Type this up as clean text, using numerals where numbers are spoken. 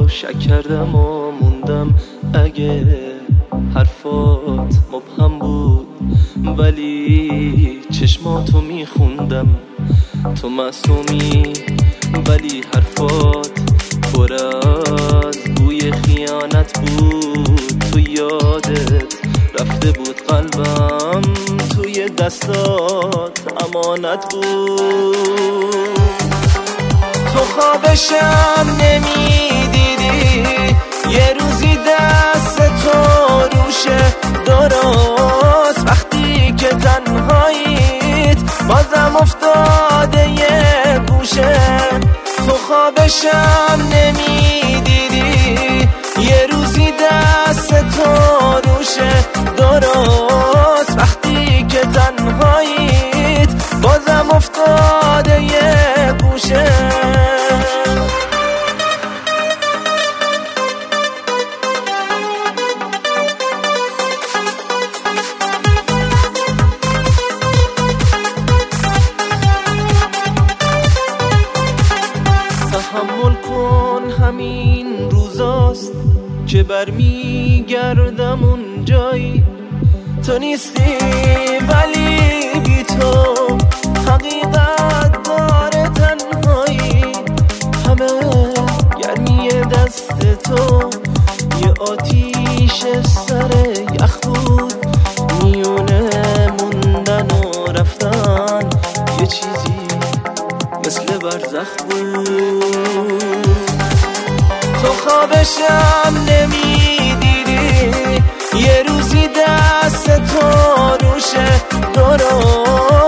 شک کردم و موندم اگه حرفات مبهم بود، ولی چشماتو میخوندم. تو معصومی ولی حرفات پر از بوی خیانت بود. تو یادت رفته بود قلبم، توی دستات امانت بود. تو خوابشم نمیدیدی، یه روزی دست تو روشه درست وقتی که تنهاییت بازم افتاده یه گوشه. تو خوابشم نمیدیدی، یه روزی دست تو روشه درست وقتی که تنهاییت بازم افتاده یه گوشه. تحمل کن همین روزاست که برمیگردم اون جایی. تو نیستی ولی بی تو حقیقت داره تنهایی. همه گرمی دست تو یه آتیش سر یخ بود، میونه موندن و رفتن یه چیزی مثل برزخ بود. تو خوابشم نمیدیدی، یه روزی دست تو روشه درست